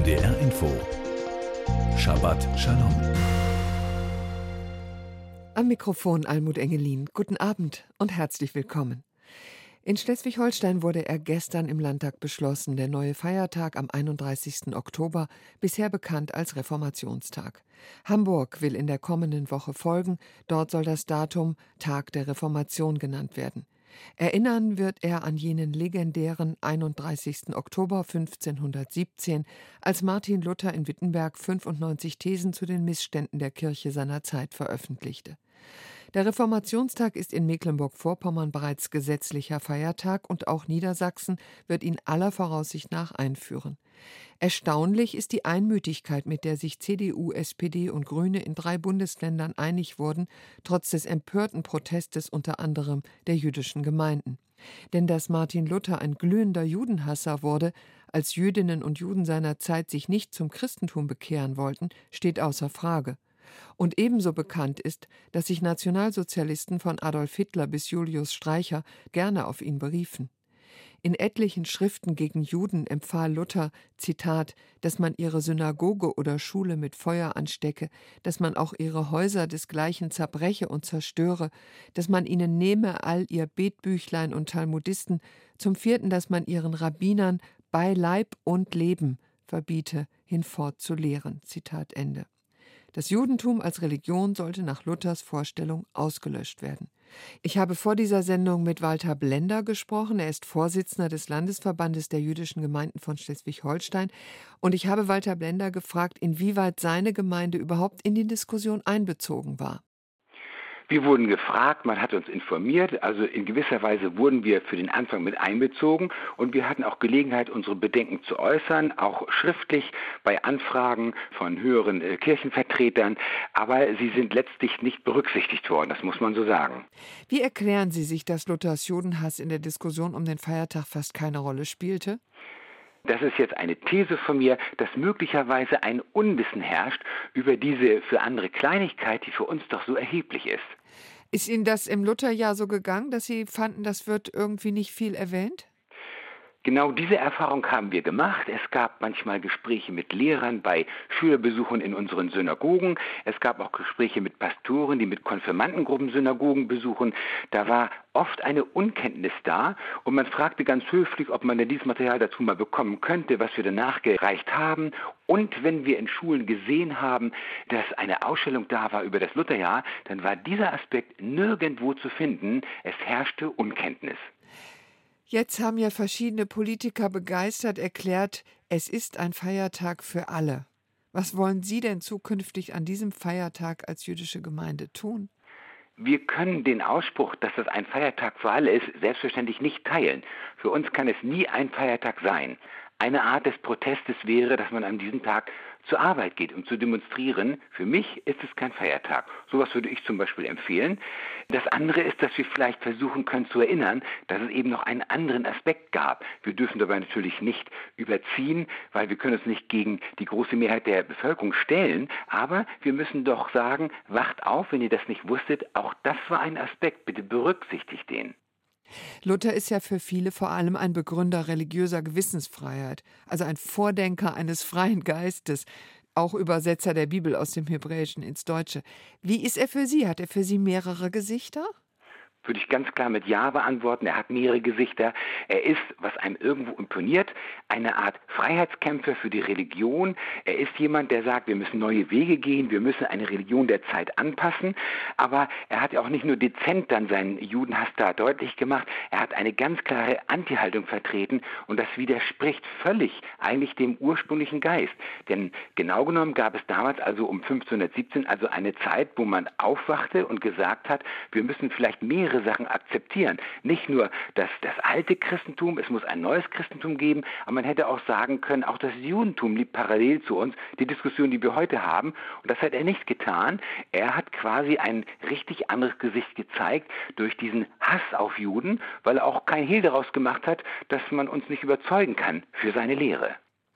NDR Info. Shabbat Shalom. Am Mikrofon Almut Engelin. Guten Abend und herzlich willkommen. In Schleswig-Holstein wurde er gestern im Landtag beschlossen, der neue Feiertag am 31. Oktober, bisher bekannt als Reformationstag. Hamburg will in der kommenden Woche folgen, dort soll das Datum Tag der Reformation genannt werden. Erinnern wird er an jenen legendären 31. Oktober 1517, als Martin Luther in Wittenberg 95 Thesen zu den Missständen der Kirche seiner Zeit veröffentlichte. Der Reformationstag ist in Mecklenburg-Vorpommern bereits gesetzlicher Feiertag und auch Niedersachsen wird ihn aller Voraussicht nach einführen. Erstaunlich ist die Einmütigkeit, mit der sich CDU, SPD und Grüne in 3 Bundesländern einig wurden, trotz des empörten Protestes unter anderem der jüdischen Gemeinden. Denn dass Martin Luther ein glühender Judenhasser wurde, als Jüdinnen und Juden seiner Zeit sich nicht zum Christentum bekehren wollten, steht außer Frage. Und ebenso bekannt ist, dass sich Nationalsozialisten von Adolf Hitler bis Julius Streicher gerne auf ihn beriefen. In etlichen Schriften gegen Juden empfahl Luther, Zitat, dass man ihre Synagoge oder Schule mit Feuer anstecke, dass man auch ihre Häuser desgleichen zerbreche und zerstöre, dass man ihnen nehme all ihr Betbüchlein und Talmudisten, zum 4., dass man ihren Rabbinern bei Leib und Leben verbiete, hinfort zu lehren. Zitat Ende. Das Judentum als Religion sollte nach Luthers Vorstellung ausgelöscht werden. Ich habe vor dieser Sendung mit Walter Blender gesprochen. Er ist Vorsitzender des Landesverbandes der jüdischen Gemeinden von Schleswig-Holstein. Und ich habe Walter Blender gefragt, inwieweit seine Gemeinde überhaupt in die Diskussion einbezogen war. Wir wurden gefragt, man hat uns informiert, also in gewisser Weise wurden wir für den Anfang mit einbezogen und wir hatten auch Gelegenheit, unsere Bedenken zu äußern, auch schriftlich bei Anfragen von höheren Kirchenvertretern, aber sie sind letztlich nicht berücksichtigt worden, das muss man so sagen. Wie erklären Sie sich, dass Luthers Judenhass in der Diskussion um den Feiertag fast keine Rolle spielte? Das ist jetzt eine These von mir, dass möglicherweise ein Unwissen herrscht über diese für andere Kleinigkeit, die für uns doch so erheblich ist. Ist Ihnen das im Lutherjahr so gegangen, dass Sie fanden, das wird irgendwie nicht viel erwähnt? Genau diese Erfahrung haben wir gemacht. Es gab manchmal Gespräche mit Lehrern bei Schülerbesuchen in unseren Synagogen. Es gab auch Gespräche mit Pastoren, die mit Konfirmandengruppen Synagogen besuchen. Da war oft eine Unkenntnis da und man fragte ganz höflich, ob man denn dieses Material dazu mal bekommen könnte, was wir dann nachgereicht haben. Und wenn wir in Schulen gesehen haben, dass eine Ausstellung da war über das Lutherjahr, dann war dieser Aspekt nirgendwo zu finden. Es herrschte Unkenntnis. Jetzt haben ja verschiedene Politiker begeistert erklärt, es ist ein Feiertag für alle. Was wollen Sie denn zukünftig an diesem Feiertag als jüdische Gemeinde tun? Wir können den Ausspruch, dass es ein Feiertag für alle ist, selbstverständlich nicht teilen. Für uns kann es nie ein Feiertag sein. Eine Art des Protestes wäre, dass man an diesem Tag zur Arbeit geht, um zu demonstrieren. Für mich ist es kein Feiertag. Sowas würde ich zum Beispiel empfehlen. Das andere ist, dass wir vielleicht versuchen können zu erinnern, dass es eben noch einen anderen Aspekt gab. Wir dürfen dabei natürlich nicht überziehen, weil wir können uns nicht gegen die große Mehrheit der Bevölkerung stellen. Aber wir müssen doch sagen, wacht auf, wenn ihr das nicht wusstet. Auch das war ein Aspekt. Bitte berücksichtigt den. Luther ist ja für viele vor allem ein Begründer religiöser Gewissensfreiheit, also ein Vordenker eines freien Geistes, auch Übersetzer der Bibel aus dem Hebräischen ins Deutsche. Wie ist er für Sie? Hat er für Sie mehrere Gesichter? Würde ich ganz klar mit Ja beantworten. Er hat mehrere Gesichter. Er ist, was einem irgendwo imponiert, eine Art Freiheitskämpfer für die Religion. Er ist jemand, der sagt, wir müssen neue Wege gehen, wir müssen eine Religion der Zeit anpassen. Aber er hat ja auch nicht nur dezent dann seinen Judenhass da deutlich gemacht, er hat eine ganz klare Anti-Haltung vertreten und das widerspricht völlig eigentlich dem ursprünglichen Geist. Denn genau genommen gab es damals also um 1517 also eine Zeit, wo man aufwachte und gesagt hat, wir müssen vielleicht mehrere Sachen akzeptieren. Nicht nur das alte Christentum, es muss ein neues Christentum geben, aber man hätte auch sagen können, auch das Judentum liegt parallel zu uns, die Diskussion, die wir heute haben. Und das hat er nicht getan. Er hat quasi ein richtig anderes Gesicht gezeigt durch diesen Hass auf Juden, weil er auch kein Hehl daraus gemacht hat, dass man uns nicht überzeugen kann für seine Lehre.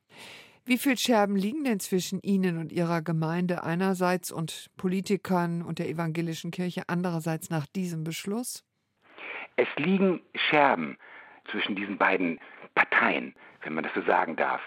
Wie viele Scherben liegen denn zwischen Ihnen und Ihrer Gemeinde einerseits und Politikern und der evangelischen Kirche andererseits nach diesem Beschluss? Es liegen Scherben zwischen diesen beiden Parteien, wenn man das so sagen darf.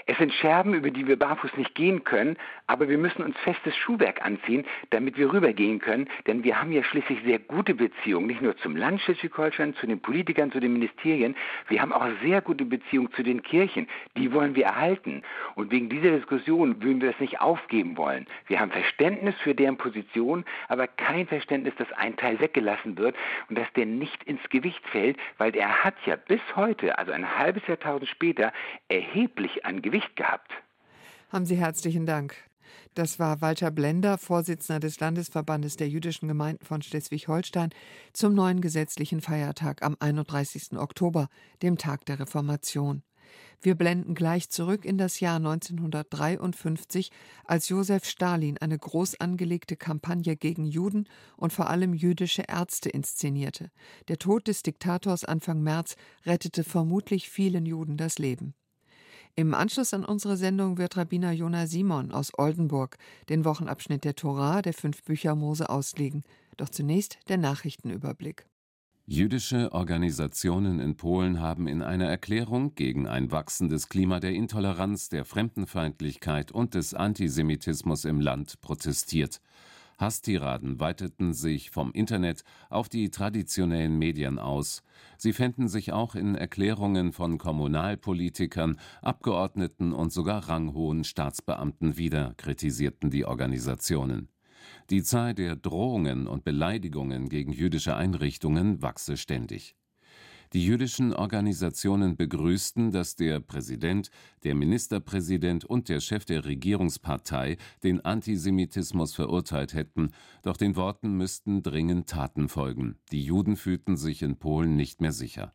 Es sind Scherben, über die wir barfuß nicht gehen können, aber wir müssen uns festes Schuhwerk anziehen, damit wir rübergehen können, denn wir haben ja schließlich sehr gute Beziehungen, nicht nur zum Land Schleswig-Holstein, zu den Politikern, zu den Ministerien, wir haben auch sehr gute Beziehungen zu den Kirchen, die wollen wir erhalten. Und wegen dieser Diskussion würden wir das nicht aufgeben wollen. Wir haben Verständnis für deren Position, aber kein Verständnis, dass ein Teil weggelassen wird und dass der nicht ins Gewicht fällt, weil er hat ja bis heute, also ein halbes Jahrtausend später, erheblich an Gewicht gehabt. Haben Sie herzlichen Dank. Das war Walter Blender, Vorsitzender des Landesverbandes der jüdischen Gemeinden von Schleswig-Holstein, zum neuen gesetzlichen Feiertag am 31. Oktober, dem Tag der Reformation. Wir blenden gleich zurück in das Jahr 1953, als Josef Stalin eine groß angelegte Kampagne gegen Juden und vor allem jüdische Ärzte inszenierte. Der Tod des Diktators Anfang März rettete vermutlich vielen Juden das Leben. Im Anschluss an unsere Sendung wird Rabbiner Jona Simon aus Oldenburg den Wochenabschnitt der Tora, der 5 Bücher Mose, auslegen. Doch zunächst der Nachrichtenüberblick. Jüdische Organisationen in Polen haben in einer Erklärung gegen ein wachsendes Klima der Intoleranz, der Fremdenfeindlichkeit und des Antisemitismus im Land protestiert. Hasstiraden weiteten sich vom Internet auf die traditionellen Medien aus. Sie fänden sich auch in Erklärungen von Kommunalpolitikern, Abgeordneten und sogar ranghohen Staatsbeamten wieder, kritisierten die Organisationen. Die Zahl der Drohungen und Beleidigungen gegen jüdische Einrichtungen wachse ständig. Die jüdischen Organisationen begrüßten, dass der Präsident, der Ministerpräsident und der Chef der Regierungspartei den Antisemitismus verurteilt hätten, doch den Worten müssten dringend Taten folgen. Die Juden fühlten sich in Polen nicht mehr sicher.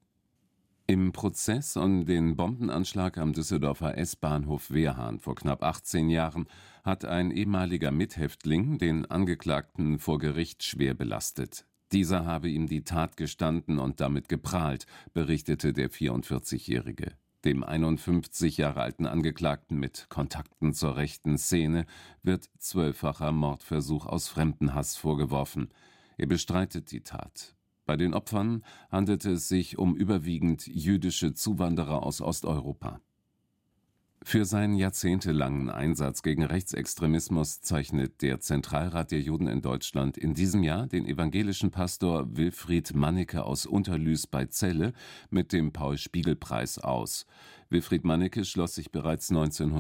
Im Prozess um den Bombenanschlag am Düsseldorfer S-Bahnhof Wehrhahn vor knapp 18 Jahren hat ein ehemaliger Mithäftling den Angeklagten vor Gericht schwer belastet. Dieser habe ihm die Tat gestanden und damit geprahlt, berichtete der 44-Jährige. Dem 51 Jahre alten Angeklagten mit Kontakten zur rechten Szene wird 12-facher Mordversuch aus Fremdenhass vorgeworfen. Er bestreitet die Tat. Bei den Opfern handelte es sich um überwiegend jüdische Zuwanderer aus Osteuropa. Für seinen jahrzehntelangen Einsatz gegen Rechtsextremismus zeichnet der Zentralrat der Juden in Deutschland in diesem Jahr den evangelischen Pastor Wilfried Mannecke aus Unterlüß bei Celle mit dem Paul-Spiegel-Preis aus. Wilfried Mannecke schloss sich bereits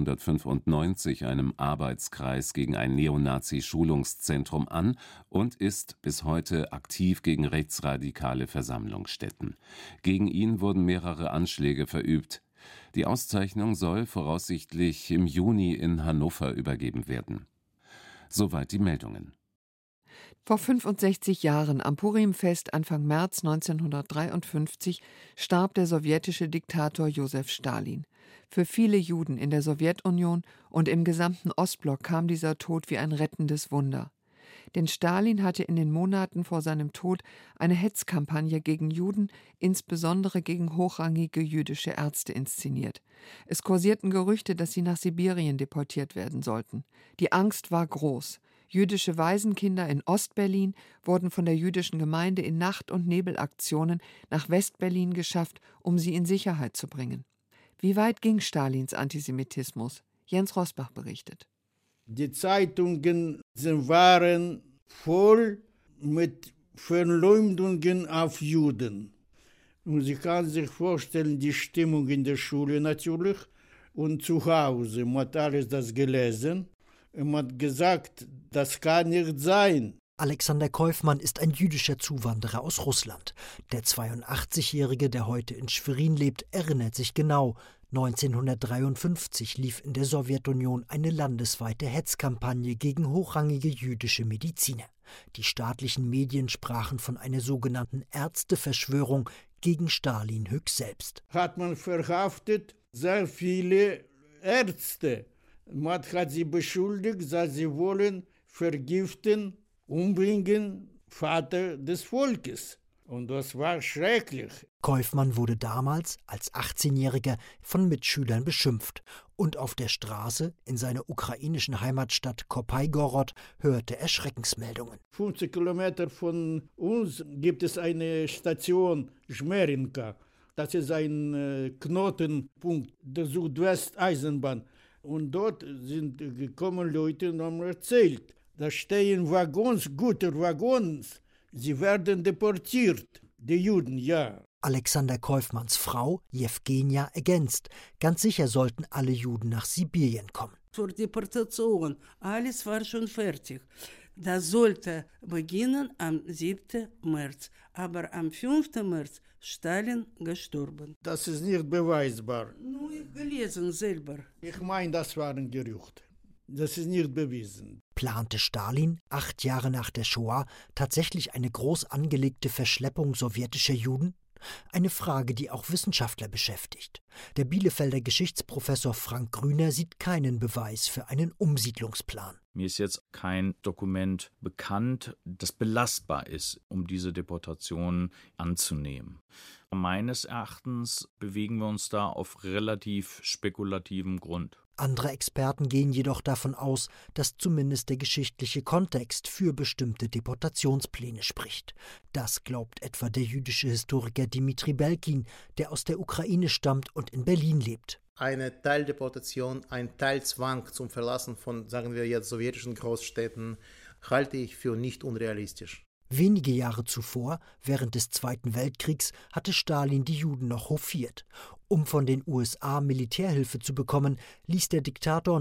1995 einem Arbeitskreis gegen ein Neonazi-Schulungszentrum an und ist bis heute aktiv gegen rechtsradikale Versammlungsstätten. Gegen ihn wurden mehrere Anschläge verübt. Die Auszeichnung soll voraussichtlich im Juni in Hannover übergeben werden. Soweit die Meldungen. Vor 65 Jahren, am Purimfest Anfang März 1953, starb der sowjetische Diktator Josef Stalin. Für viele Juden in der Sowjetunion und im gesamten Ostblock kam dieser Tod wie ein rettendes Wunder. Denn Stalin hatte in den Monaten vor seinem Tod eine Hetzkampagne gegen Juden, insbesondere gegen hochrangige jüdische Ärzte, inszeniert. Es kursierten Gerüchte, dass sie nach Sibirien deportiert werden sollten. Die Angst war groß. Jüdische Waisenkinder in Ostberlin wurden von der jüdischen Gemeinde in Nacht- und Nebelaktionen nach Westberlin geschafft, um sie in Sicherheit zu bringen. Wie weit ging Stalins Antisemitismus? Jens Rosbach berichtet. Die Zeitungen waren voll mit Verleumdungen auf Juden. Und Sie kann sich vorstellen, die Stimmung in der Schule natürlich und zu Hause. Man hat alles das gelesen und man hat gesagt, das kann nicht sein. Alexander Kaufmann ist ein jüdischer Zuwanderer aus Russland. Der 82-Jährige, der heute in Schwerin lebt, erinnert sich genau. 1953 lief in der Sowjetunion eine landesweite Hetzkampagne gegen hochrangige jüdische Mediziner. Die staatlichen Medien sprachen von einer sogenannten Ärzteverschwörung gegen Stalin höchstselbst. Hat man verhaftet sehr viele Ärzte. Man hat sie beschuldigt, dass sie wollen vergiften, umbringen, Vater des Volkes. Und das war schrecklich. Kaufmann wurde damals als 18-Jähriger von Mitschülern beschimpft. Und auf der Straße in seiner ukrainischen Heimatstadt Kopajgorod hörte er Schreckensmeldungen. 50 Kilometer von uns gibt es eine Station, Schmerinka. Das ist ein Knotenpunkt der Südwesteisenbahn. Und dort sind gekommen Leute und haben erzählt, da stehen Waggons, gute Waggons, sie werden deportiert, die Juden, ja. Alexander Kaufmanns Frau, Jewgenia, ergänzt, ganz sicher sollten alle Juden nach Sibirien kommen. Für Deportation, alles war schon fertig. Das sollte beginnen am 7. März, aber am 5. März Stalin gestorben. Das ist nicht beweisbar. Nur ich gelesen selber. Ich meine, das waren Gerüchte. Das ist nicht bewiesen. Plante Stalin, 8 Jahre nach der Shoah, tatsächlich eine groß angelegte Verschleppung sowjetischer Juden? Eine Frage, die auch Wissenschaftler beschäftigt. Der Bielefelder Geschichtsprofessor Frank Grüner sieht keinen Beweis für einen Umsiedlungsplan. Mir ist jetzt kein Dokument bekannt, das belastbar ist, um diese Deportation anzunehmen. Meines Erachtens bewegen wir uns da auf relativ spekulativem Grund. Andere Experten gehen jedoch davon aus, dass zumindest der geschichtliche Kontext für bestimmte Deportationspläne spricht. Das glaubt etwa der jüdische Historiker Dimitri Belkin, der aus der Ukraine stammt und in Berlin lebt. Eine Teildeportation, ein Teilzwang zum Verlassen von, sagen wir jetzt, sowjetischen Großstädten, halte ich für nicht unrealistisch. Wenige Jahre zuvor, während des Zweiten Weltkriegs, hatte Stalin die Juden noch hofiert. Um von den USA Militärhilfe zu bekommen, ließ der Diktator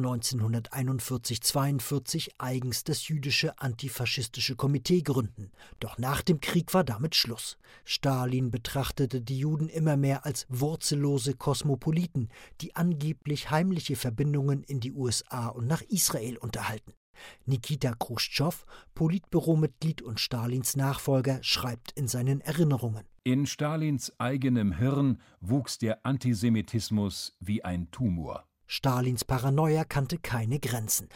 1941/42 eigens das jüdische antifaschistische Komitee gründen. Doch nach dem Krieg war damit Schluss. Stalin betrachtete die Juden immer mehr als wurzellose Kosmopoliten, die angeblich heimliche Verbindungen in die USA und nach Israel unterhalten. Nikita Chruschtschow, Politbüromitglied und Stalins Nachfolger, schreibt in seinen Erinnerungen: In Stalins eigenem Hirn wuchs der Antisemitismus wie ein Tumor. Stalins Paranoia kannte keine Grenzen.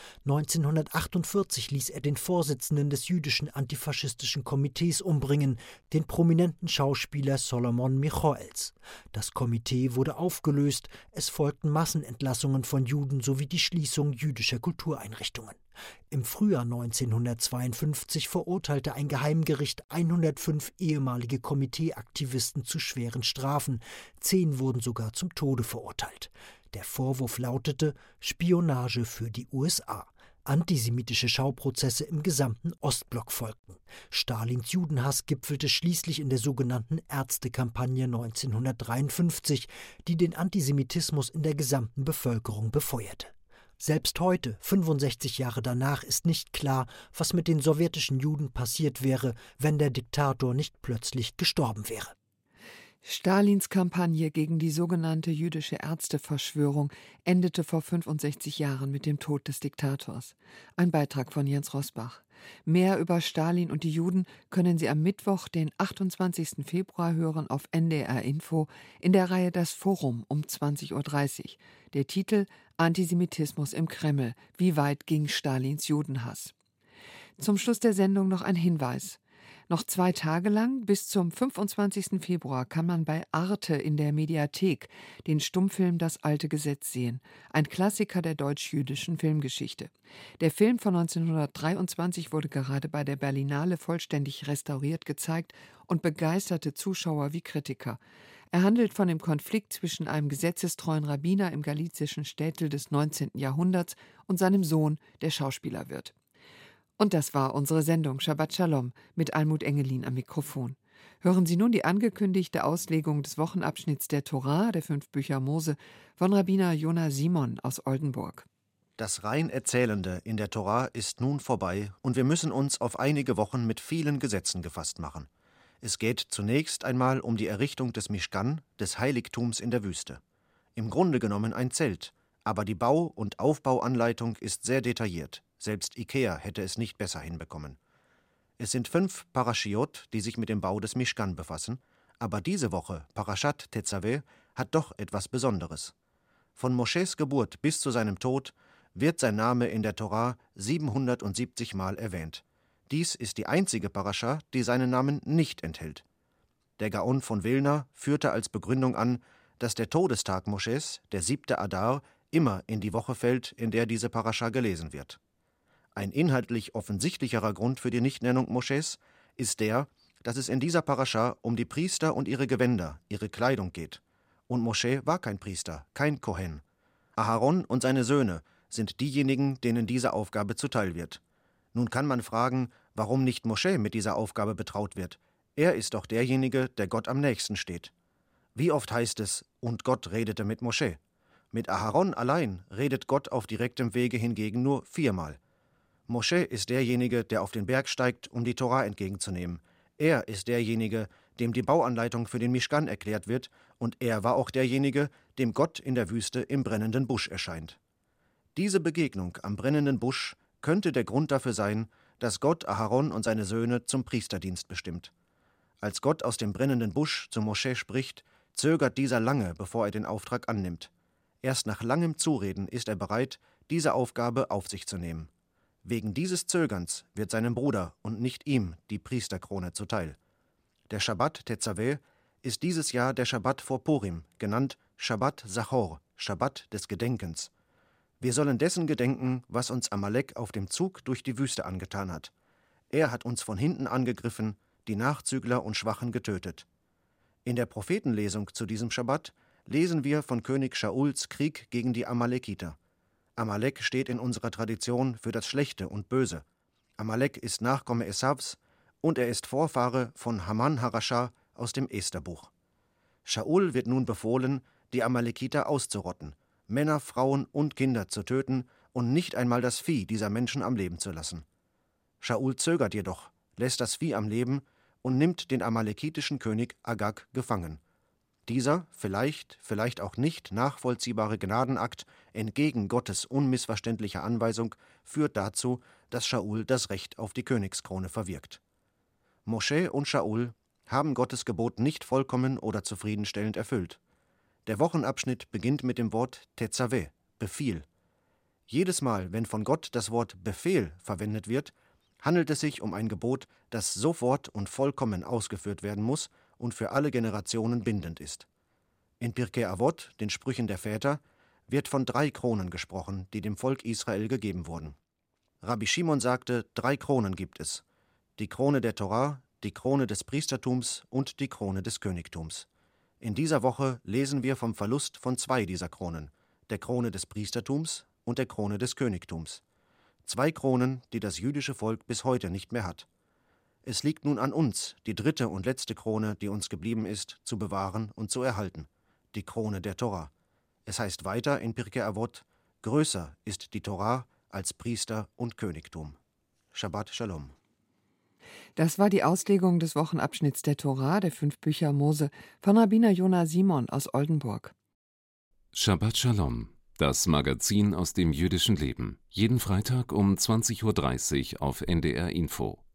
1948 ließ er den Vorsitzenden des jüdischen antifaschistischen Komitees umbringen, den prominenten Schauspieler Solomon Michoels. Das Komitee wurde aufgelöst, es folgten Massenentlassungen von Juden sowie die Schließung jüdischer Kultureinrichtungen. Im Frühjahr 1952 verurteilte ein Geheimgericht 105 ehemalige Komiteeaktivisten zu schweren Strafen. 10 wurden sogar zum Tode verurteilt. Der Vorwurf lautete Spionage für die USA. Antisemitische Schauprozesse im gesamten Ostblock folgten. Stalins Judenhass gipfelte schließlich in der sogenannten Ärztekampagne 1953, die den Antisemitismus in der gesamten Bevölkerung befeuerte. Selbst heute, 65 Jahre danach, ist nicht klar, was mit den sowjetischen Juden passiert wäre, wenn der Diktator nicht plötzlich gestorben wäre. Stalins Kampagne gegen die sogenannte jüdische Ärzteverschwörung endete vor 65 Jahren mit dem Tod des Diktators. Ein Beitrag von Jens Rosbach. Mehr über Stalin und die Juden können Sie am Mittwoch, den 28. Februar, hören auf NDR Info in der Reihe Das Forum um 20.30 Uhr. Der Titel Antisemitismus im Kreml. Wie weit ging Stalins Judenhass? Zum Schluss der Sendung noch ein Hinweis. Noch 2 Tage lang, bis zum 25. Februar, kann man bei Arte in der Mediathek den Stummfilm Das alte Gesetz sehen, ein Klassiker der deutsch-jüdischen Filmgeschichte. Der Film von 1923 wurde gerade bei der Berlinale vollständig restauriert gezeigt und begeisterte Zuschauer wie Kritiker. Er handelt von dem Konflikt zwischen einem gesetzestreuen Rabbiner im galizischen Städtel des 19. Jahrhunderts und seinem Sohn, der Schauspieler wird. Und das war unsere Sendung Shabbat Shalom mit Almut Engelin am Mikrofon. Hören Sie nun die angekündigte Auslegung des Wochenabschnitts der Torah, der 5 Bücher Mose, von Rabbiner Jona Simon aus Oldenburg. Das rein Erzählende in der Torah ist nun vorbei und wir müssen uns auf einige Wochen mit vielen Gesetzen gefasst machen. Es geht zunächst einmal um die Errichtung des Mishkan, des Heiligtums in der Wüste. Im Grunde genommen ein Zelt, aber die Bau- und Aufbauanleitung ist sehr detailliert. Selbst Ikea hätte es nicht besser hinbekommen. Es sind 5 Parashiot, die sich mit dem Bau des Mishkan befassen, aber diese Woche, Parashat Tetzaveh, hat doch etwas Besonderes. Von Mosches Geburt bis zu seinem Tod wird sein Name in der Torah 770 Mal erwähnt. Dies ist die einzige Parascha, die seinen Namen nicht enthält. Der Gaon von Vilna führte als Begründung an, dass der Todestag Mosches, der 7. Adar, immer in die Woche fällt, in der diese Parascha gelesen wird. Ein inhaltlich offensichtlicherer Grund für die Nichtnennung Mosches ist der, dass es in dieser Parascha um die Priester und ihre Gewänder, ihre Kleidung geht. Und Mosche war kein Priester, kein Kohen. Aharon und seine Söhne sind diejenigen, denen diese Aufgabe zuteil wird. Nun kann man fragen, warum nicht Mosche mit dieser Aufgabe betraut wird. Er ist doch derjenige, der Gott am nächsten steht. Wie oft heißt es, und Gott redete mit Mosche? Mit Aharon allein redet Gott auf direktem Wege hingegen nur 4-mal. Mosche ist derjenige, der auf den Berg steigt, um die Tora entgegenzunehmen. Er ist derjenige, dem die Bauanleitung für den Mischkan erklärt wird, und er war auch derjenige, dem Gott in der Wüste im brennenden Busch erscheint. Diese Begegnung am brennenden Busch könnte der Grund dafür sein, dass Gott Aharon und seine Söhne zum Priesterdienst bestimmt. Als Gott aus dem brennenden Busch zu Mosche spricht, zögert dieser lange, bevor er den Auftrag annimmt. Erst nach langem Zureden ist er bereit, diese Aufgabe auf sich zu nehmen. Wegen dieses Zögerns wird seinem Bruder und nicht ihm die Priesterkrone zuteil. Der Schabbat Tetzaveh ist dieses Jahr der Schabbat vor Purim, genannt Schabbat Zachor, Schabbat des Gedenkens. Wir sollen dessen gedenken, was uns Amalek auf dem Zug durch die Wüste angetan hat. Er hat uns von hinten angegriffen, die Nachzügler und Schwachen getötet. In der Prophetenlesung zu diesem Schabbat lesen wir von König Schauls Krieg gegen die Amalekiter. Amalek steht in unserer Tradition für das Schlechte und Böse. Amalek ist Nachkomme Esavs und er ist Vorfahre von Haman Harascha aus dem Esterbuch. Shaul wird nun befohlen, die Amalekiter auszurotten, Männer, Frauen und Kinder zu töten und nicht einmal das Vieh dieser Menschen am Leben zu lassen. Shaul zögert jedoch, lässt das Vieh am Leben und nimmt den amalekitischen König Agag gefangen. Dieser, vielleicht auch nicht nachvollziehbare Gnadenakt entgegen Gottes unmissverständlicher Anweisung führt dazu, dass Shaul das Recht auf die Königskrone verwirkt. Mosche und Shaul haben Gottes Gebot nicht vollkommen oder zufriedenstellend erfüllt. Der Wochenabschnitt beginnt mit dem Wort Tetzaveh, Befehl. Jedes Mal, wenn von Gott das Wort Befehl verwendet wird, handelt es sich um ein Gebot, das sofort und vollkommen ausgeführt werden muss und für alle Generationen bindend ist. In Pirkei Avot, den Sprüchen der Väter, wird von 3 Kronen gesprochen, die dem Volk Israel gegeben wurden. Rabbi Shimon sagte, 3 Kronen gibt es: die Krone der Torah, die Krone des Priestertums und die Krone des Königtums. In dieser Woche lesen wir vom Verlust von 2 dieser Kronen, der Krone des Priestertums und der Krone des Königtums. 2 Kronen, die das jüdische Volk bis heute nicht mehr hat. Es liegt nun an uns, die 3. und letzte Krone, die uns geblieben ist, zu bewahren und zu erhalten, die Krone der Torah. Es heißt weiter in Pirkei Avot, größer ist die Torah als Priester und Königtum. Shabbat Shalom. Das war die Auslegung des Wochenabschnitts der Torah, der 5 Bücher Mose, von Rabbiner Jonah Simon aus Oldenburg. Shabbat Shalom, das Magazin aus dem jüdischen Leben. Jeden Freitag um 20:30 Uhr auf NDR Info.